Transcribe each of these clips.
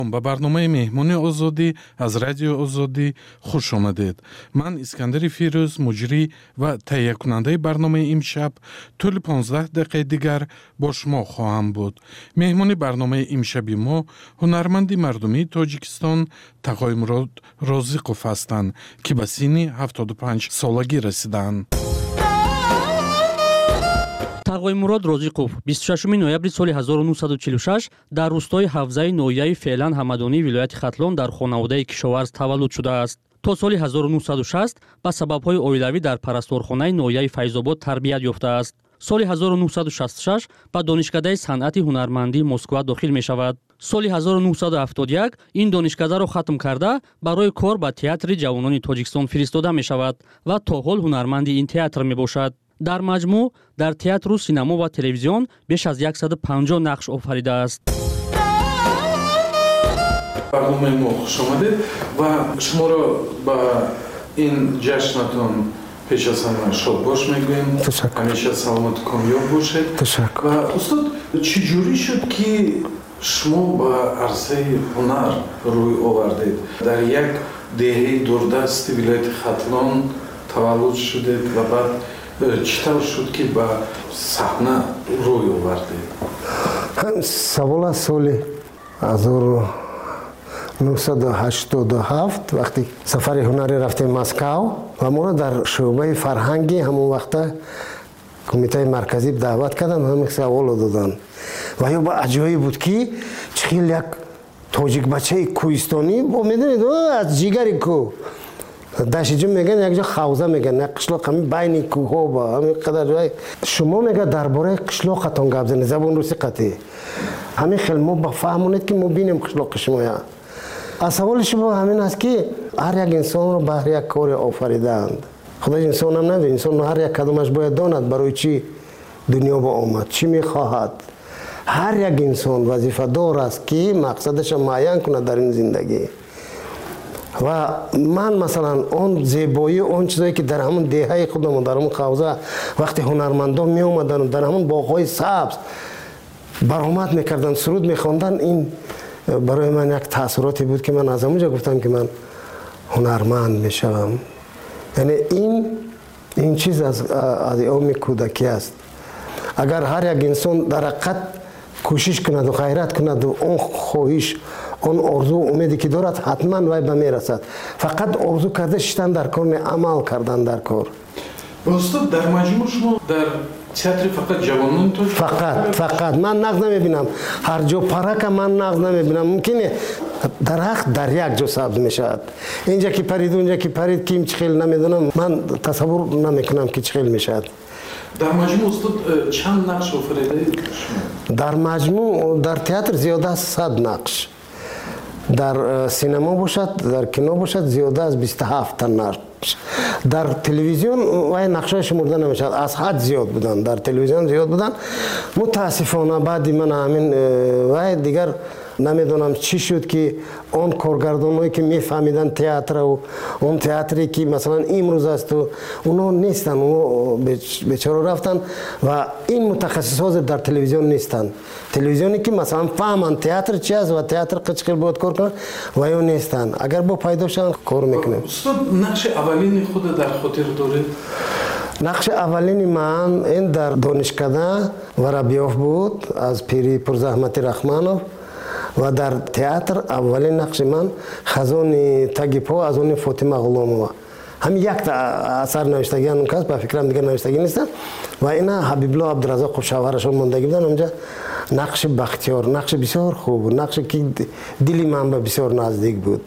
ба барномаи меҳмони озодӣ аз радио озодӣ хуш омадед. Ман Искандари Фирӯз, муҷрӣ ва таҳиякунандаи барномаи имшаб тӯли 15 дақиқаи дигар бо шумо хоҳам буд. Меҳмони барномаи имшаби мо ҳунарманди мардумии Тоҷикистон Тағоймурод Розиқов ҳастанд, ки ба синни 75 солагӣ расидаанд. Тағоймурод Розиқов 26 ноябри соли 1946 дар рӯстои ҳавзаи ноҳияи феълан ҳамадонии вилояти Хатлон дар хонаводаи кишоварз таваллуд шудааст. То соли 1960 ба сабабҳои оилавӣ дар парасторхонаи ноҳияи Файзобод тарбият ёфтааст. соли 1966 ба донишкадаи санъати ҳунармандии Москва дохил мешавад. соли 1971 ин донишкадаро хатм карда барои кор ба театри ҷавонони Тоҷикистон фиристода мешавад ва то ҳол ҳунарманди ин театр мебошад. дар маҷмӯъ дар театру синамо ва телевизион беш аз 150 нақш офаридааст. барномаи мо хуш омадед ва шуморо ба ин ҷашнатон пеш аз ҳама шодбош мегӯем. ҳамеша саломату комёб бошед. ва устод, чӣ ҷӯрӣ шуд ки шумо ба арзаи ҳунар рӯй овардед? дар як деҳаи дурдасти вилояти Хатлон таваллуд шудед ва баъд чӣ тавр шуд ки ба саҳна рӯй овардед? Савол аз соли 1987 вақти сафари ҳунарӣ рафтем Москав ва моро дар шӯъбаи фарҳанги ҳамон вақта кумитаи марказӣ даъват карданд, ҳамин саволо доданд. Ва ё ба аҷоиб буд ки чӣ хел як тоҷикбачаи кӯҳистонӣ бо медонед аз ҷигари кӯҳ дашиҷо меган якҷо хавза меган як қишлоқ ҳамин байни кӯҳҳо ба ҳамин қадар ҷой шумо мега дар бораи қишлоқатон гап занед забон рӯси қатӣ ҳамин хел мо ба фаҳмонед ки мо бинем қишлоқи шумоя. аз саволи шумо ҳамин аст ки ҳар як инсонро баҳр як коре офаридаанд. худои инсонам надид, инсон ҳар як кадомаш бояд донад барои чӣ дунё ба омад, чӣ мехоҳад. ҳар як инсон вазифадор аст ки мақсадаша муайян кунад дар ин зиндагӣ. ва ман масалан он зебоӣ он чизое ки дар ҳамон деҳаи худамон дар ҳамон хавза вақти ҳунармандон меомадану дар ҳамон боғҳои сабз баромад мекарданд, суруд мехонданд, ин барои ман як таъссуроте буд ки ман аз ҳамон ҷо гуфтам ки ман ҳунарманд мешавам. яъне ин чиз аз айёми кӯдакӣ аст. агар ҳар як инсон дар ҳақиқат кӯшиш кунаду ғайрат кунаду он хоҳиш он орзу умеде ки дорад ҳатман вай ба мерасад. фақат орзу карда шиштан дар кор не амал кардан дар кор. устод, дар маҷмӯъ шумо дар театри фақат ҷавонони Тоҷикистон фақат ман нағз намебинам, ҳар ҷо парака ман нағз намебинам. мумкине дарахт дар як ҷо сабз мешавад, инҷа ки парид унҷа ки парид, ким чӣ хел намедонам, ман тасаввур намекунам ки чӣ хел мешавад. дар маҷмӯъ устод чанд нақш офаридаед шумо? дар маҷмӯъ дар театр зиёда аз 100 нақш, дар синема бошад, дар кино бошад зиёда аз 27 та нақш. дар телевизион вай нақшҳои шумурда намешавад, аз ҳад зиёд буданд, дар телевизион зиёд буданд. мутаассифона баъди ман ҳамин вай дигар намедонам чӣ шуд ки он коргардоное ки мефаҳмиданд театру он театре ки масалан имрӯз асту уно нестанд, уно бечора рафтанд ва ин мутахассисҳо дар телевизион нестанд. телевизионе ки масалан фаҳманд театр чи аст ва театр чӣ хел бояд кор кунад ва ё нестанд. агар бо пайдо шаванд кор мекунем. устод, нақши аввалини худ дар хотир доред? нақши аввалини ман ин дар донишкада Воробьёв буд аз пири Пурзаҳмати Рахманов ва дар театр аввалин нақши ман Хазони таги по аз они Фотима Ғуломова. ҳамин якта асар навиштаги анун кас, ба фикрам дигар навиштаги нестанд. ва ина Ҳабибло Абдуразоқов шавҳарашон мондагӣ буданд. онҷа нақши Бахтиёр, нақши бисёр хуб буд, нақше ки дили ман ба бисёр наздик буд.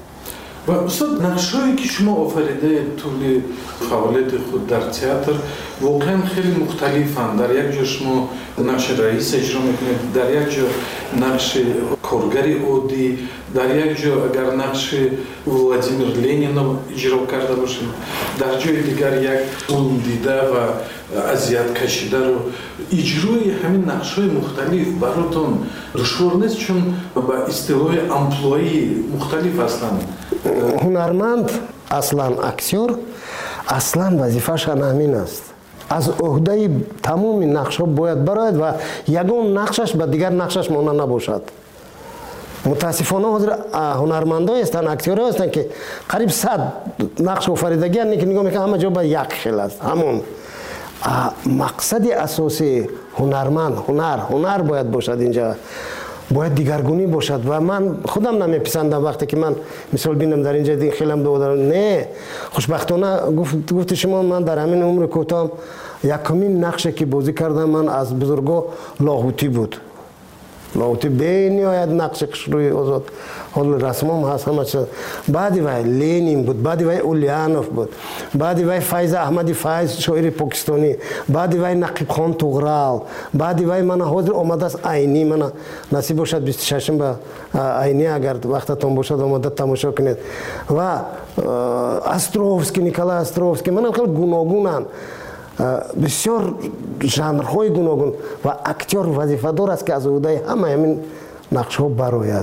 ва устод, нақшҳое ки шумо офаридаед тӯли фаъолияти худ дар театр воқеан хеле мухталифанд. дар як ҷо шумо нақши раис иҷро мекунед, дар як ҷо нақши коргари оддӣ, дар як ҷо агар нақши Владимир Ленинов иҷро карда бошед, дар ҷои дигар як зулмдида ва азияткашидаро. иҷрои ҳамин нақшҳои мухталиф баротон душвор нест, чун ба истилоҳи амплуаи мухталиф ҳастанд? ҳунарманд аслан аксёр аслан вазифашан ҳамин аст. аз уҳдаи тамоми нақшҳо бояд барояд ва ягон нақшаш ба дигар нақшаш монанд набошад. متاسفانه حاضر هنرمندای هستند، اکتورها هستند که قریب 100 نقش آفریدگی که نگاه میکنم همه جا با یک خیل است. همون مقصد اساسی هنرمند هنر باید باشد، اینجا باید دیگرگونی باشد و من خودم نمیپسندم وقتی که من مثال بینم در اینجا دیگه خیلم دادم. نه خوشبختانه گفت شما من در همین عمر کوتاه یکمین نقشی که بازی کردم من از بزرگا لاهوتی بود. لاهوتی به نهایت نقش روی آزاد حال رسمم هست همه چیز. بعدی وای لینین بود، بعدی وای اولیانوف بود، بعدی وای فایز احمدی فایز شاعر پاکستانی، بعدی وای نقیب خان توغرال، بعدی وای من حاضر آمده است عینی من نصیب باشد 26 با عینی اگر وقتتون باشد آمده تماشا کنید. و استروفسکی نیکولای استروفسکی من خیلی گوناگونن بسیار ژانرهای گوناگون و اکتور وظیفه دار است که از عهده همه همین نقش ها براید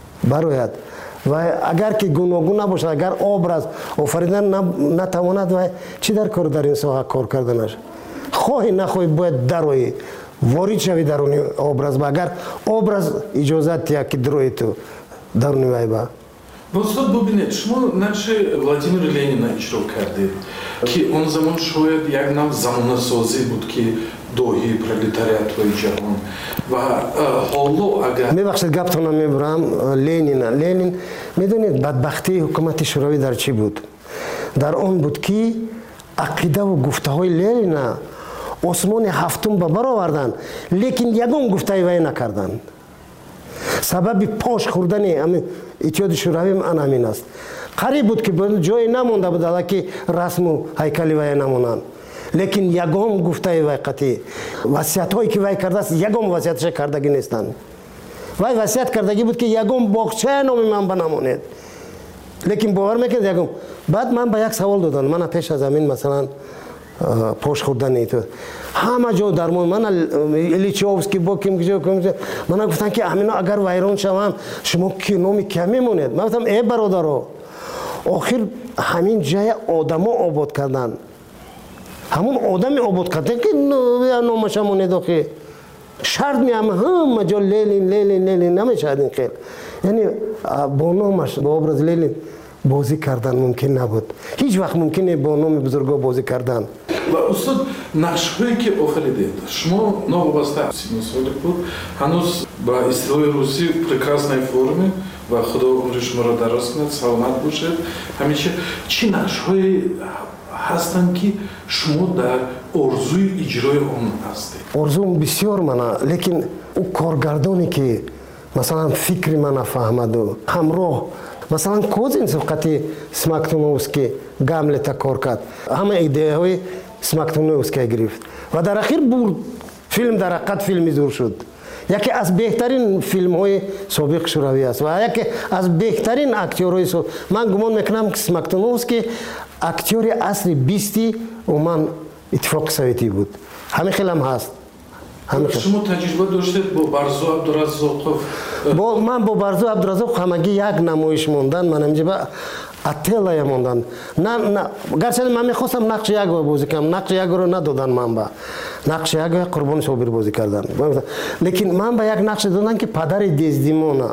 و اگر که گوناگون نباشد، اگر obraz آفریدن نتواند و چی در کار در این ساحه کار کردنش خواهی نخواهی باید دروی وارد شوی درونی obraz و اگر obraz اجازت یا که دروی تو درونی وای با استاد ببینید شما نقش ولادیمیر لنین اجرا کردید که اون زمان شاید یک نوع زمانه سازی بود که دوحی پرولتاریات و جهان و حالا اگر میبخشید گپتون رو میبرم. لنین میدونید بدبختی حکومت شوروی در چی بود؟ در اون بود که عقیده و گفته های لنین آسمان هفتم به بر آوردن لیکن یگان گفته وی نکردن. سبب پاش خوردن اتحاد شوروی همین است. قریب بود که جای نمونده بود که رسم و هیکلی وی نمونند، لیکن یگام گفته وی قطعی وصیت هایی که وی کرده است یگام وصیتش کردگی نیستند. وی وصیت کردگی بود که یگام باغچه نام من بنماند، لیکن باور میکنید یگام. بعد من به یک سوال دادم، من پیش از همین مثلا پاش خوردن ایتو همه جا در من الیچوفسکی با کیم من گفتن که همینا اگر ویران شوند شما کی نامی کی میمونید؟ من گفتم ای برادرو آخر همین جای آدما آباد کردن، همون آدمی آباد کردن که نامش مونید آخه شرط میام همه جا لنین نمیشد این خیل. یعنی با نامش با ابراز لنین بازی کردن ممکن نبود، هیچ وقت ممکنه با نام بزرگا بازی کردن. و استاد نقش هایی که آفریدید شما نوابسته 30 ساله بود، هنوز با اصطلاح روسی прекрасной форме و خدا عمر شما را دراز کند، سلامت باشید همیشه. چی نقش هایی هستند که شما در ارزوی اجرای آن هستید؟ ارزوم بسیار منه، لیکن او کارگردانی که مثلا فکر من فهمد و همراه مثلا کوزین سوقتی سماکتونوفسکی گاملت کار کرد، همه ایده های سماکتونوفسکی گرفت و در اخیر برد فیلم در حقیقت فیلمی زور شد. یکی از بهترین فیلم های سابق شوروی است و یکی از بهترین اکتورهای من گمان میکنم که سماکتونوفسکی اکتور اصلی 20 و من اتفاق سویتی بود. همین خیلی هم هست. شما تجربه داشتید با برزو عبدالرزاقوف؟ من با برزو عبدالرزاقوف همگی یک نمایش موندن، من همینجا با اتلای موندن. نه گرچه من میخواستم نقش یک بازی کنم، نقش یک رو ندادن من با نقش یک قربان صابر بازی کردن، لیکن من با یک نقش دادن که پدر دیزدیمونا،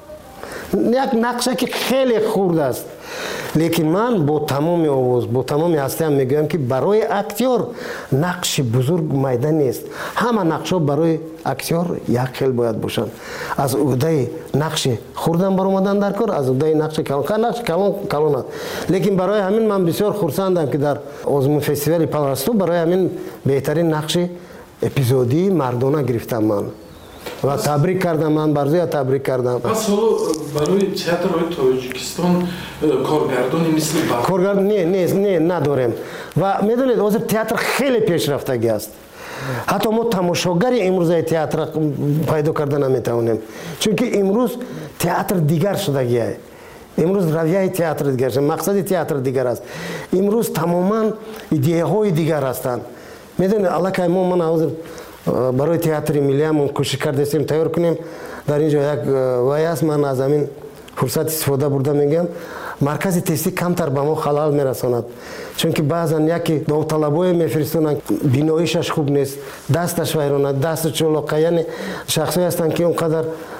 یک نقشه که خیلی خورد است. لیکن من با تمام آواز با تمام هستیم میگم که برای اکتور نقش بزرگ میدان نیست، همه نقش ها برای اکتور یک خیل باید باشن. از عهده نقش خوردن بر اومدن در کار، از عهده نقش کلان است. لیکن برای همین من بسیار خرسندم که در آزمون فستیوال پالرستو برای همین بهترین نقش اپیزودی مردانه گرفتم من و تبریک کردم. من برزوی تبریک کردم. پس حالا برای تئاتر تاجیکستان کارگردانی مثل کارگردان نه نداریم و میدونید حاضر تئاتر خیلی پیشرفتگی است. حتی ما تماشاگر امروز تئاتر پیدا کردن نمیتونیم، چون که امروز تئاتر دیگر شدگی است. امروز رویه تئاتر دیگر است، مقصد تئاتر دیگر است. امروز تماما ایده های دیگر هستند. میدونید علاقه ما من حاضر برای تئاتر ملی هم کوشش کردیم تیار کنیم. در اینجا یک وای است، من از همین فرصت استفاده برده میگم مرکز تستی کمتر به ما خلال میرساند، چون که بعضا یکی داوطلبای میفرستونن بیناییش خوب نیست، دستش ویرانه، دست چلاقه، یعنی شخصی هستند که اونقدر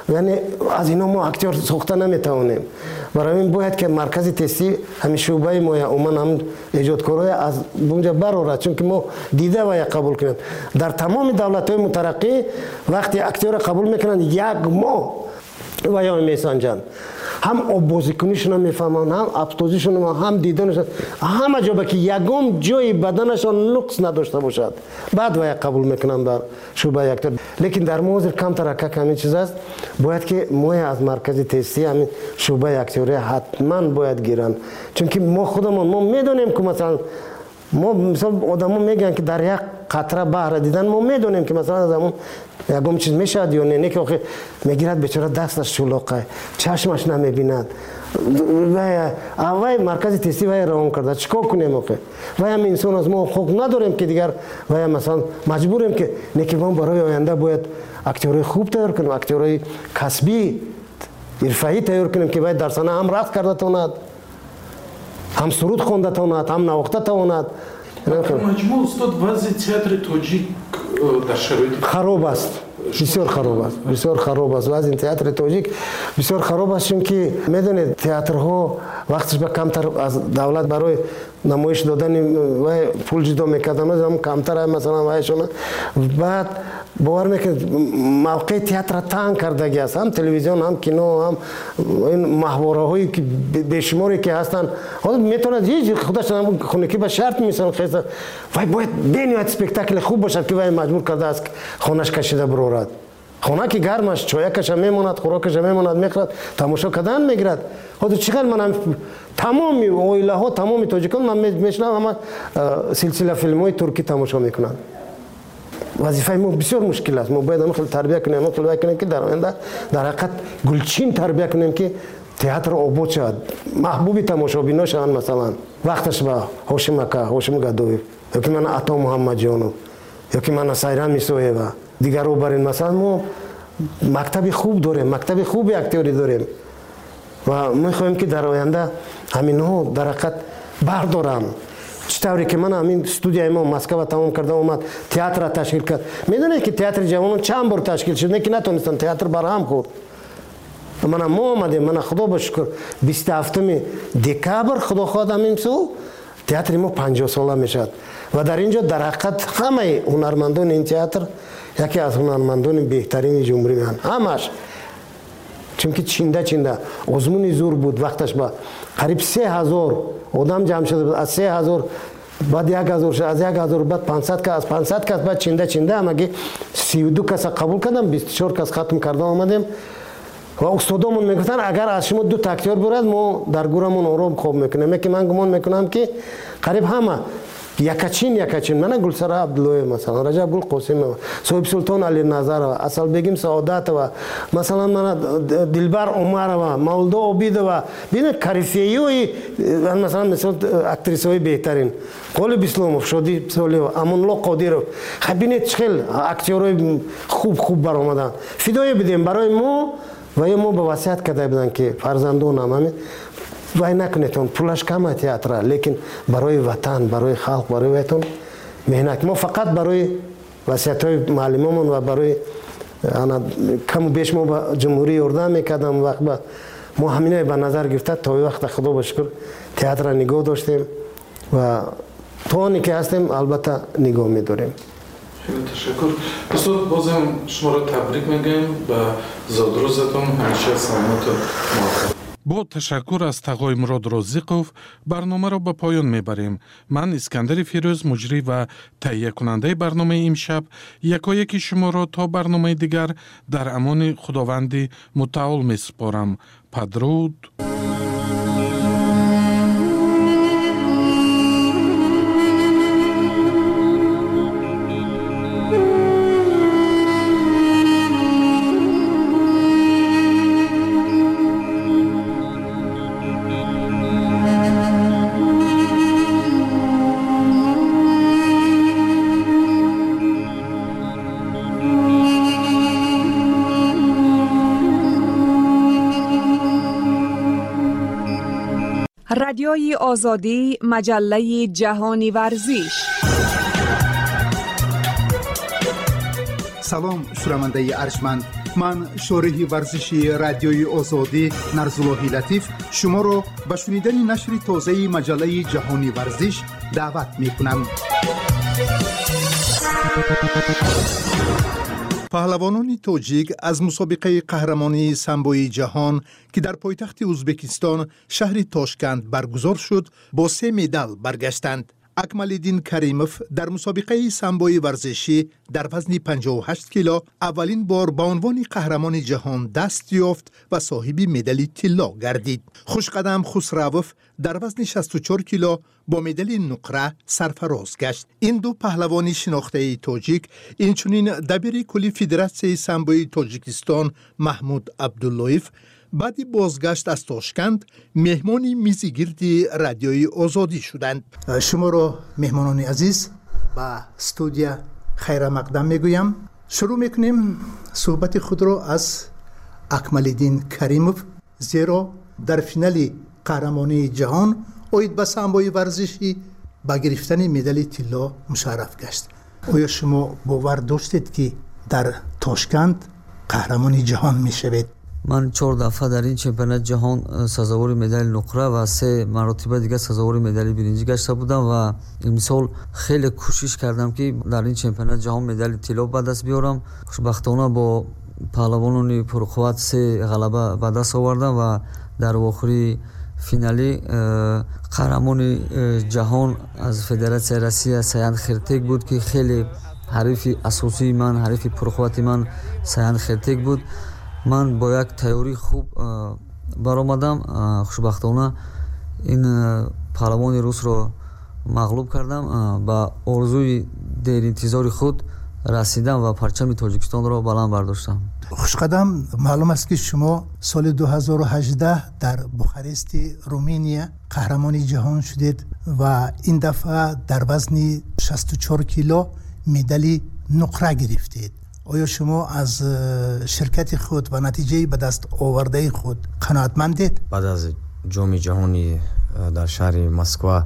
یعنی از اینا ما اکتور ساخته نمیتوانیم. برای این باید که مرکز تستی همین شعبه ما یا عموما هم ایجادکارای از اونجا برآورد، چون که ما دیده و قبول کنیم. در تمام دولت‌های مترقی وقتی اکتور قبول میکنن یک ماه و یا میسنجن، هم بازیکنیشون هم میفهمن، هم ابتوزیشون هم دیدنشون، همه جا که یکم جای بدنشون نقص نداشته باشد بعد و قبول میکنن در شعبه اکتور. لیکن در موضوع کم ترکک همین چیز است، باید که ما از مرکز تستی همین شعبه اکتوری حتما باید گیرن، چون که ما خودمون ما میدونیم که مثلا ما مثلا آدما میگن که در یک قطره بحر دیدن ما میدونیم که مثلا از همون یکم چیز میشد یا نه، که آخه میگیرد بیچاره دستش شلوغه، چشمش نمیبیند و اوای مرکز تستی وای روان کرده، چیکار کنیم آخه؟ و هم انسان از ما حقوق نداریم که دیگر و مثلا مجبوریم که ما برای آینده باید اکتورای خوب تیار کنیم، اکتورای کسبی حرفه‌ای تیار کنیم که باید در صحنه هم رقص کرده تواند، هم سرود خونده تواند، هم نواخته تواند. مجموع استاد وضع تئاتر تاجیک در شرایط خراب است، بسیار خراب است، بسیار خراب است. وضع تئاتر تاجیک بسیار خراب است، چون که میدونید تئاترها وقتش به کمتر از دولت برای نمایش دادن و پول جدا میکردن هم کمتر مثلا وایشون، بعد باور میکنید موقع تئاتر تنگ کردگی است، هم تلویزیون هم کینو هم این محوره هایی که بیشماری که هستن حالا میتونه هیچ خودش هم خونگی به شرط میسن خیلی وای باید بینید اسپکتاکل خوب باشد که وای مجبور کرده است خونش کشیده برورد، خونه که گرمش چایکش میموند، خوراکش میموند، میخورد، تماشا کردن میگیرد. حالا چقدر من تمام اویله ها تمام تاجیکان من میشنم همه سلسله فیلم های ترکی تماشا میکنن. وظیفه ما بسیار مشکل است، ما باید همه خیلی تربیت کنیم، همه خیلی کنیم که در آینده در حقیقت گلچین تربیت کنیم که تئاتر آباد شد، محبوب تماشابینا شوند. مثلا وقتش با هاشم اکا، هاشم گدوی، یا که من عطا محمد جانو، یا که من سایران میسویوا دیگر رو برین. مثلا ما مکتب خوب داریم، مکتب خوب اکتوری داریم و میخوایم که در آینده همین ها در حقیقت بردارن. چطوری که من همین استودیوی ما مسکو تمام کرده اومد تئاتر را تشکیل کرد. میدونید که تئاتر جوانان چند بار تشکیل شد، نه که نتونستن تئاتر برهم خورد. ما آمدیم، من خدا با شکر 27 دکبر خدا خواهد همین سو تئاتر ما 50 ساله میشد و در اینجا در حقیقت همه هنرمندان این تئاتر یکی از هنرمندان بهترین جمهوری میان همش، چون که چینده آزمون زور بود. وقتش با قریب 3000 آدم جمع شده بود، از 3000 بعد 1000 شد، از 1000 بعد 500 کس، از 500 کس بعد چینده همگی 32 کس قبول کردم، 24 کس ختم کردم آمدیم و استادامون میگفتن اگر از شما 2 اکتور برد ما در گورمون آرام خواب میکنیم. که من گمان میکنم که قریب همه یکچین من گلسرا عبدالله مثلا رجب گل قاسم صاحب سلطان علی نظر و اصل بیگم سعادت و مثلا من دلبر عمر و مولدا عبید و ببین کریفیوی مثلا مثلا اکتریسای بهترین قول بیسلاموف شادی سالی و امان الله قادرов ببینید چقدر اکتورای خوب برآمدن. فدای بدیم برای ما و ما به وصیت کرده بودن که فرزندانم همین وای نکنیتون پولش کمه تئاتر، لیکن برای وطن، برای خلق، برای وطن مهنت. ما فقط برای وصیت‌های معلممون و برای کم و بیش ما به جمهوری اردن میکردم وقت ما همینه به نظر گرفته تا وقت خدا با شکر تئاتر را نگاه داشتیم و تا آنی که هستیم البته نگاه میداریم. خیلی تشکر. استاد بازم شما را تبریک میگم به زادروزتون، همیشه سلامت و موفق. با تشکر از تقای مراد رازقов برنامه را به پایان میبریم. من اسکندر فیروز مجری و تهیه کننده برنامه امشب یکایک شما را تا برنامه دیگر در امان خداوند متعال میسپارم. بدرود. رادیوی آزادی، مجله جهانی ورزش. سلام شنونده ارجمند، من شارح ورزشی رادیوی آزادی نرزالله لطیف شما را به شنیدن نشر تازه مجله جهانی ورزش دعوت می‌کنم. پهلوانان تاجیک از مسابقه قهرمانی سامبوی جهان که در پایتخت ازبکستان شهر تاشکند برگزار شد با 3 مدال برگشتند. اکمالدین کریموف در مسابقه سامبوی ورزشی در وزن 58 کیلو اولین بار به عنوان قهرمان جهان دست یافت و صاحب مدال طلا گردید. خوشقدم خسروف در وزن 64 کیلو با مدال نقره سرفراز گشت. این دو پهلوان شناخته تاجیک اینچنین دبیر کلی فدراسیون سامبوی تاجیکستان محمود عبداللهیف بعد بازگشت از تاشکند مهمان میزگرد رادیوی آزادی شدند. شما را مهمانان عزیز با استودیو خیر مقدم میگویم. شروع میکنیم صحبت خود را از اکمالدین کریموف، زیرا در فینال قهرمانی جهان اوید به سامبوی ورزشی با گرفتن مدال طلا مشرف گشت. آیا شما باور داشتید که در تاشکند قهرمانی جهان میشوید؟ من 4 دفعه در این چمپیونات جهان سزاوار مدال نقره و 3 مرتبه دیگه سزاوار مدال برنجی گشته بودم و امسال خیلی کوشش کردم که در این چمپیونات جهان مدال طلا به دست بیارم. خوشبختانه با پهلوانان پرقوت 3 غلبه به دست آوردم و در آخری فینالی قهرمان جهان از فدراسیون روسیه سیان خرتک بود که خیلی حریف اساسی من، حریف پرقوت من سیان خرتک بود. من با یک تیاری خوب برآمدم. خوشبختانه این پهلوان روس را مغلوب کردم. با آرزوی دیر انتظار خود رسیدم و پرچم تاجیکستان را بلند برداشتم. خوشقدم، معلوم است که شما سال 2018 در بوخارست رومانیا قهرمان جهان شدید و این دفعه در وزن 64 کیلو مدال نقره گرفتید. آیا شما از شرکت خود و نتیجه به دست آورده خود قناعتمندید؟ بعد از جام جهانی در شهر مسکو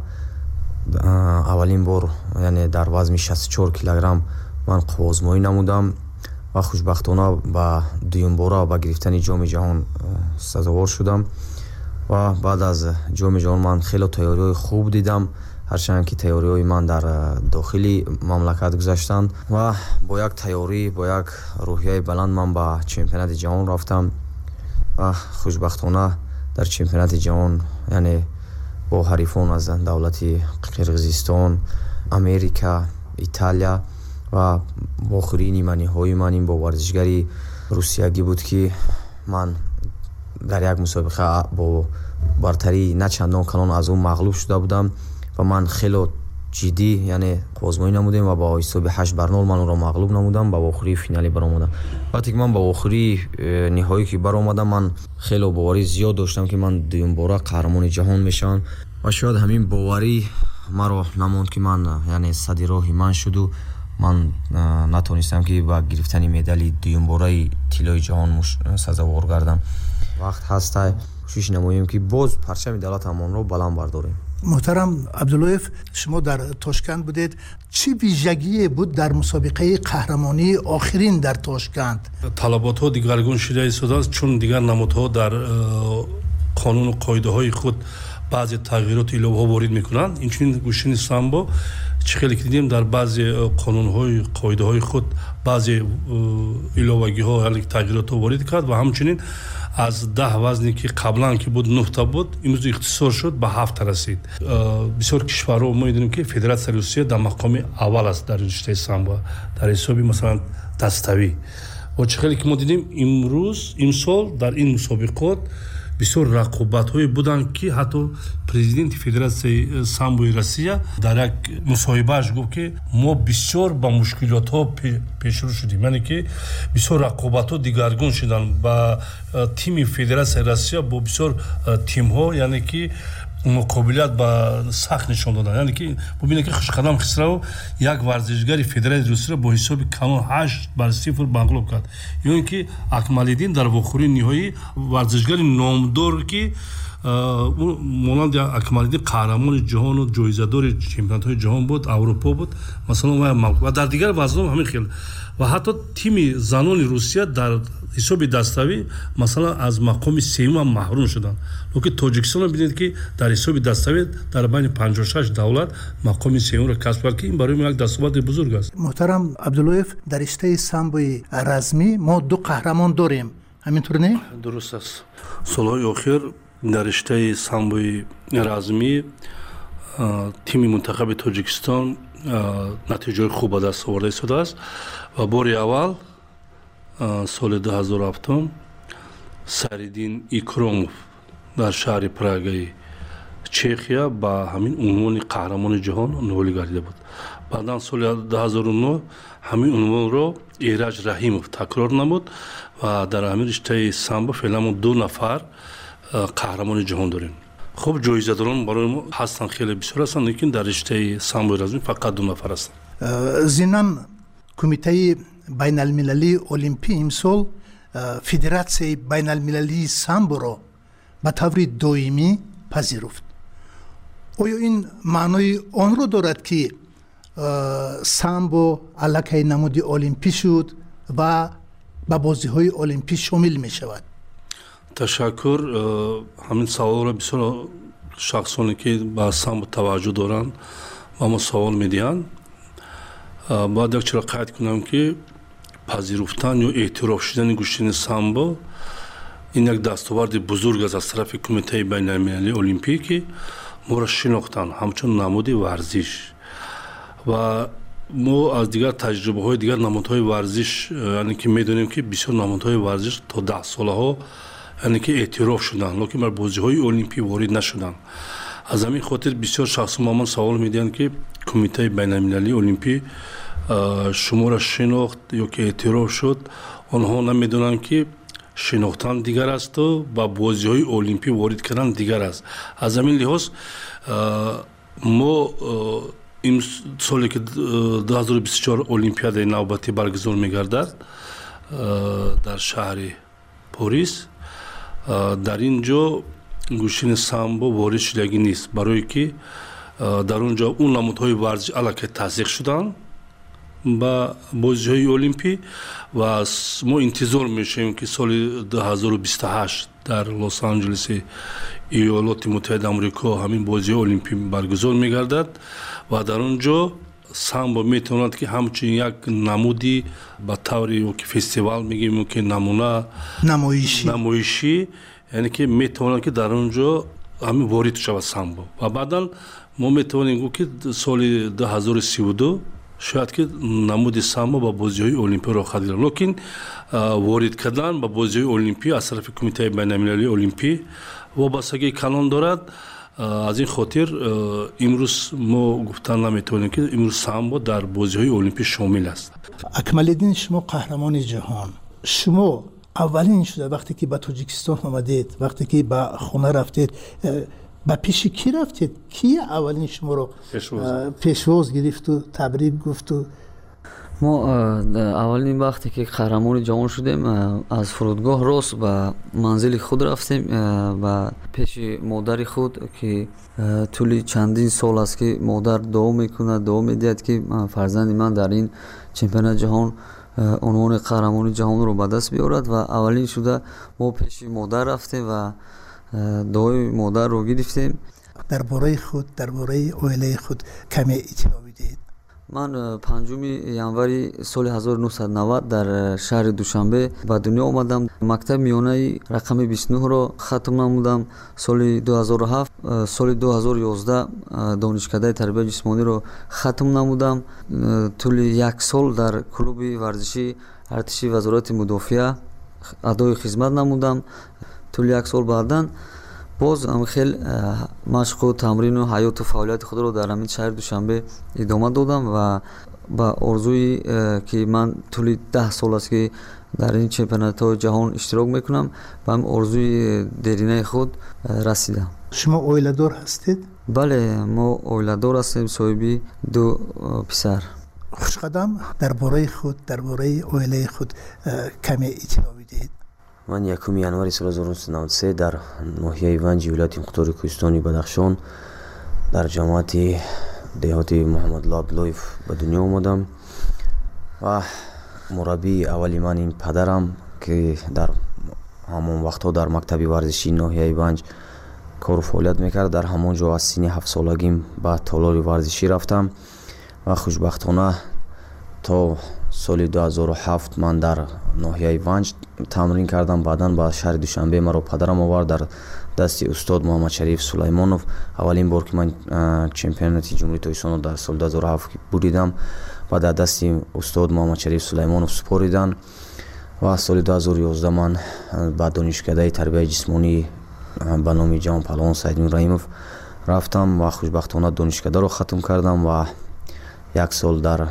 اولین بار یعنی در وزن 64 کیلوگرم من آزمایی نمودم و خوشبختانه با دوم بار با گرفتن جام جهان سزاوار شدم و بعد از جام جهان من خیلی تیاری خوب دیدم، هرچند که تیاری من در داخلی مملکت گذاشتند و با یک تیاری با یک روحیه بلند من به چمپیونات جهان رفتم و خوشبختانه در چمپیونات جهان یعنی با حریفان از دولت قرقیزستان، امریکا، ایتالیا و آخرین نیمه‌نهایی من این با ورزشگری روسیایی بود که من در یک مسابقه با برتری نه چندان کلان از اون مغلوب شده بودم و من خیلی جدی یعنی آزمایی نمودم و با حساب 8-0 من اون را مغلوب نمودم. با آخری فینالی برآمدم. وقتی که من با آخری نهایی که برآمدم من خیلی باوری زیاد داشتم که من دوم بار قهرمان جهان میشم و شاید همین باوری مرا نموند که من یعنی صدر راه من شد و من نتونستم که با گرفتن مدال دوم بار طلای جهان سزاوار گردم. وقت هست کوشش نماییم که باز پرچم دولتمان رو بلند برداریم. محترم عبداللهیف، شما در تاشکند بودید. چی ویژگی بود در مسابقه قهرمانی آخرین در تاشکند؟ طلبات‌ها دیگرگون شده ایستادند چون دیگر نمادها در قانون و قاعده‌های خود بعضی تغییرات ایلاوها وارد میکنند. اینچنین گوشین سامبو چخیلی که دیدیم در بعضی قانون‌های قاعده‌های خود بعضی ایلاوگی‌ها یعنی تغییرات وارد کرد و همچنین از 10 وزنی که قبلا که بود 9 تا بود امروز اختصار شد به 7 رسید. بسیار کشورها ما می‌دونیم که فدراسیون روسیه در مقام اول است در رشته سامبو در حساب مثلا دستوی و چخیلی که ما دیدیم امروز امسال در این مسابقات بسیار رقابت‌های بودند که حتی پرزیدنت فدراسیون سامبوی روسیه در یک مصاحبه‌اش گفت که ما بسیار با مشکلات‌ها پیشرو شدیم، یعنی که بسیار رقابت‌ها دیگرگون شدن با تیم فدراسیون روسیه با بسیار تیم‌ها یعنی که مقابلت با سخت نشان دادن. یعنی که ببینید که خوشقدم خسرو یک ورزشگری فدراسیون روسیه با حساب کانون 8-0 مغلوب کرد. یعنی که اکمالدین در آخری نهایی ورزشگری نامدار که مانند اکمالدین قهرمان جهان و جایزه‌دار چمپیونات‌های جهان بود، اروپا بود مثلا و در دیگر وزن‌ها همین خیلی و حتی تیم زنان روسیه در ҳисоби даставӣ масалан аз мақоми сеюмам маҳрум шуданд. локин тоҷикистонро бинед ки дар ҳисоби даставӣ дар байни 56 давлат мақоми сеюмро касб кард ки ин барои мо як дастоварди бузург аст. муҳтарам Абдуллоев, дар риштаи самбои размӣ мо ду қаҳрамон дорем, ҳаминтур не? дуруст аст. солҳои охир дар риштаи самбои размӣ тими мунтахаби тоҷикистон натиҷаҳои хуб ба даст оварда истодааст ва бори аввал соли 2007 Сайриддин Икромов дар шаҳри Прагаи Чехия ба ҳамин унвони қаҳрамони ҷаҳон ноил гардида буд. баъдан соли 2009 ҳамин унвонро Эраҷ Раҳимов такрор намуд ва дар ҳамин риштаи самбо феълан мо 2 нафар қаҳрамони ҷаҳон дорем. хуб ҷоизадорон барои мо ҳастанд, хеле бисёр ҳастанд, лекин дар риштаи самбои размӣ фақат 2 нафар ҳастанд. зинан кумитаи байналмилалии олимпӣ имсол федератсияи байналмилалии самборо ба таври доимӣ пазируфт. оё ин маънои онро дорад ки самбо аллакай намуди олимпӣ шуд ва ба бозиҳои олимпӣ шомил мешавад? ташаккур. ҳамин саволро бисёр шахсоне ки ба самбо таваҷҷӯҳ доранд ба мо савол медиҳанд. бояд якчора қайд кунам ки пазируфтан ё эътироф шудани гӯштани самбо ин як дастоварди бузург аст аз тарафи кумитаи байналмилалии олимпӣ ки моро шинохтанд ҳамчун намуди варзиш ва мо аз дигар таҷрибаҳои дигар намудҳои варзиш яъне ки медонем ки бисёр намудҳои варзиш то 10 солаҳо яъне ки эътироф шуданд, локин бар бозиҳои олимпӣ ворид нашуданд. аз ҳамин хотир бисёр шахсон ба ман савол медиҳанд ки кумитаи байналмилалии олимпӣ шуморо шинохт ё ки эътироф шуд. онҳо намедонанд ки шинохтан дигар асту ба бозиҳои олимпӣ ворид кардан дигар аст. аз ҳамин лиҳоз мо ин соле ки 2024 олимпиадаи навбатӣ баргузор мегардад дар шаҳри Порис, дар ин ҷо гӯштани самбо ворид шудагӣ нест, барое ки дар он ҷо он намудҳои варзиш аллакай тасдиқ шуданд ба бозиҳои олимпӣ ва мо интизор мешавем ки соли 2028 дар Лос-Анҷелеси Иёлоти Муттаҳидаи Амрико ҳамин бозиҳои олимпӣ баргузор мегардад ва дар он ҷо самбо метавонад ки ҳамчун як намуди ба таври ки фестивал мегӯем ки намуна намоишӣ яъне ки метавонад ки дар он ҷо ҳамин ворид шавад самбо ва баъдан мо метавонем гӯ ки соли 2032 шояд ки намуди самбо ба бозиҳои олимпӣ рохат гирад. локин ворид кардан ба бозиҳои олимпӣ аз тарафи кумитаи байналмилалии олимпӣ вобастагии калон дорад. аз ин хотир имрӯз мо гуфтан наметавонем ки имрӯз самбо дар бозиҳои олимпӣ шомил аст. акмалиддин, шумо қаҳрамони ҷаҳон, шумо аввалин шуда вақте ки ба тоҷикистон омадед, вақте ки ба хона рафтед, ба пеши ки рафтед? ки аввалин шуморо пешвоз гирифту табрик гуфту? мо аввалин вақте ки қаҳрамони ҷаҳон шудем, аз фурудгоҳ рост ба манзили худ рафтем, ба пеши модари худ ки тӯли чандин сол аст ки модар дуо мекунад, дуо медиҳад ки фарзанди ман дар ин чемпионати ҷаҳон унвони қаҳрамони ҷаҳонро ба даст биёрад ва аввалин шуда мо пеши модар рафтем ва дуои модарро гирифтем. дар бораи худ, дар бораи оилаи худ каме иттилоъ бидиҳед. ман 5 январи соли 1990 дар шаҳри Душанбе ба дунё омадам. мактаби миёнаи рақами 29-ро хатм намудам. соли 2007 соли 2011 донишкадаи тарбияи ҷисмониро хатм намудам. тӯли 1 сол дар клуби варзиши артиши вазорати мудофиа адои хизмат намудам. тӯли 1 сол баъдан боз хел машқу тамрину ҳаёту фаъолияти худро дар ҳамин шаҳри Душанбе идома додам ва ба орзуи ки ман тӯли 10 сол аст ки дар ин чемпионатҳои ҷаҳон иштирок мекунам, ба ҳамин орзуи деринаи худ расидам. шумо оиладор ҳастед? бале, мо оиладор ҳастем, соҳиби 2 писар. хушқадам, дар бораи худ, дар бораи оилаи худ каме иттилоъ бидиҳед. ман 1 январи соли 1993 дар ноҳияи Ванҷи вилояти мухтори Кӯҳистони Бадахшон дар ҷамоати деҳоти Муҳаммадулло Абдуллоев ба дунё омадам ва мураббии аввали ман ин падарам ки дар ҳамон вақтҳо дар мактаби варзишии ноҳияи Ванҷ кору фаъолият мекард. дар ҳамон ҷо аз синни 7 солагим ба толори варзишӣ рафтам ва хушбахтона то соли 2007 ман дар ноҳияи Ванҷ тамрин кардам. баъдан ба шаҳри Душанбе маро падарам овард дар дасти устод Муҳаммадшариф Сулаймонов. аввалин бор ки ман чемпионати ҷумҳурии Тоҷикистонро дар соли 2007 буридам ва дар дасти устод Муҳаммадшариф Сулаймонов супоридан ва соли 2011 ман ба донишкадаи тарбияи ҷисмонии ба номи ҷавон паҳлавон Саидмин Раимов рафтам ва хушбахтона донишкадаро хатм кардам ва як сол дар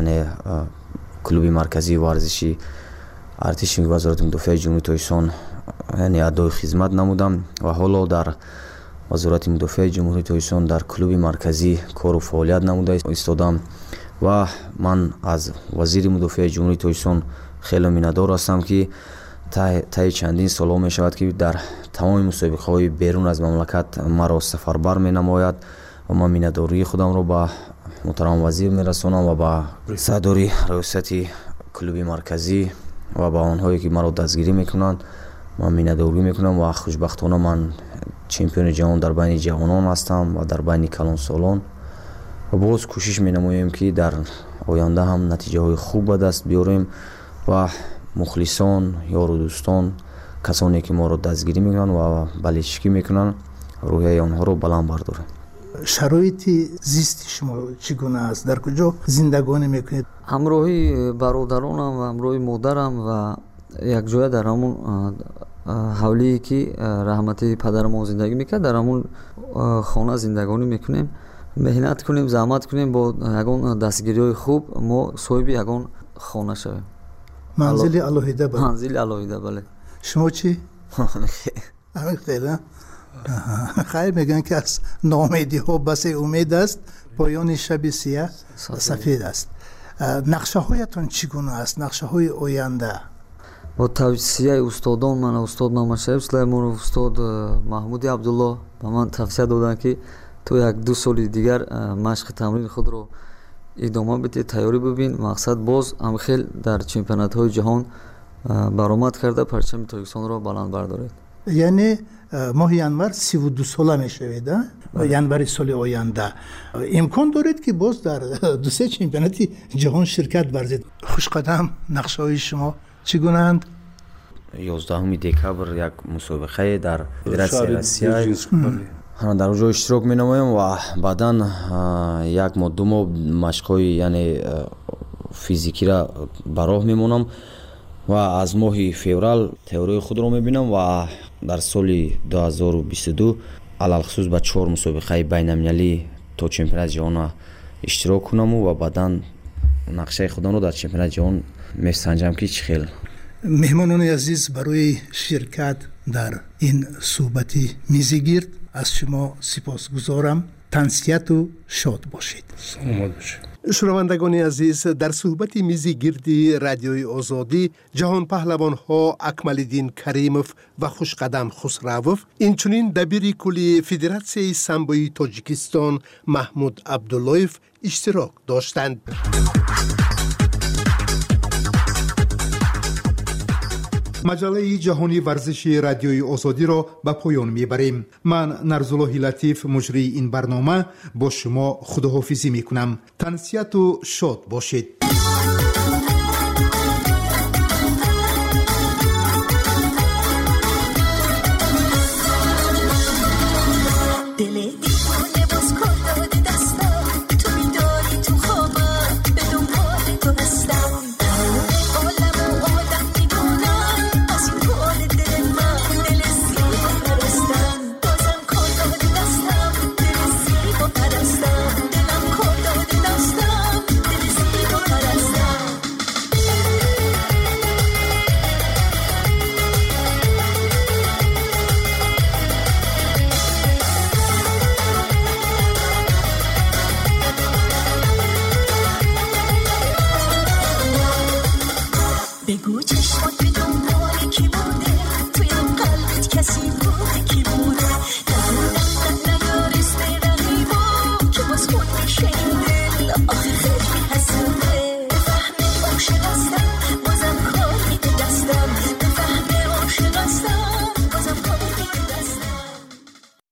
клуби марказии варзиши артиши вазорати мудофиаи ҷумҳурии Тоҷикистон адои хизмат намудам ва ҳоло дар вазорати мудофиаи ҷумҳурии Тоҷикистон дар клуби марказӣ кору фаъолият намуда истодам ва ман аз вазири мудофиаи ҷумҳурии Тоҷикистон хеле миннатдор ҳастам ки таи чандин солҳо мешавад ки дар тамоми мусобиқаҳои берун аз мамлакат маро сафарбар менамояд ва ман миннатдории худамро ба муҳтарам вазир мерасонам ва ба сардори раёсати клуби марказӣ ва ба онҳое ки маро дастгирӣ мекунанд ман миннатдорӣ мекунам ва хушбахтона ман чемпиони ҷаҳон дар байни ҷавонон ҳастам ва дар байни калонсолон ва боз кӯшиш менамоем ки дар оянда ҳам натиҷаҳои хуб ба даст биёрем ва мухлисон ёру дӯстон касоне ки моро дастгирӣ мекунанд ва баличкӣ мекунанд рӯҳияи онҳоро баланд бардорем. шароити зисти шумо чӣ гуна аст? дар куҷо зиндагонӣ мекунед? ҳамроҳи бародаронам ва ҳамроҳи модарам ва якҷоя дар ҳамун ҳавлие ки раҳмати падарам зиндагӣ мекард дар ҳамун хона зиндагонӣ мекунем. меҳнат кунем, заҳмат кунем, бо ягон дастгириҳои хуб мо соҳиби ягон хона шавем. манзили алоҳида? манзили алоҳида, бале. шумо чӣ? хайр мегӯянд ки аз ноумедиҳо басе умед аст, поёни шаби сия сафед аст. нақшаҳоятон чӣ гуна аст? нақшаҳои оянда? бо тавсияи устодон, ман устод Муҳаммадшариф Сулаймонов, устод Маҳмуди Абдулло ба ман тавсия доданд ки ту 1-2 соли дигар машқи тамрини худро идома бидӣ, тайёрӣ бубин, мақсад боз амхел дар чемпионатҳои ҷаҳон баромад карда парчами Тоҷикистонро баланд бардоред. яъне моҳи январ 32 сола мешавед? январи соли оянда имкон доред ки боз дар 2-3 чемпионати ҷаҳон ширкат варзед? хушқадам, нақшаҳои шумо чӣ гунаанд? 11 декабр як мусобиқае дар федератсияи Россия дар онҷо иштирок менамоем ва баъдан 1 моҳ 2 моҳ машқҳои физикира ба роҳ мемонам ва аз моҳи феврал тайёрии худро мебинам ва дар соли 2022 алалхусус ба 4 мусобиқаи байналмилалӣ то чемпионати ҷаҳон иштирок кунаму ва баъдан нақшаи худамро дар чемпионати ҷаҳон месанҷам ки чӣ хел. меҳмонони азиз, барои ширкат дар ин суҳбати мизигирд аз шумо сипосгузорам. тансияту шод бошед. саломат бошед. шунавандагони азиз, дар суҳбати мизи гирди радиои озодӣ ҷаҳонпаҳлавонҳо Акмалиддин Каримов ва Хушқадам Хусравов, инчунин дабири кулли Федератсияи самбои Тоҷикистон Маҳмуд Абдуллоев иштирок доштанд. маҷаллаи ҷаҳонии варзиши радиои озодиро ба поён мебарем. ман Нарзуллоҳи Латиф, муҷрии ин барнома, бо шумо худоҳофизӣ мекунам. тансияту шод бошед.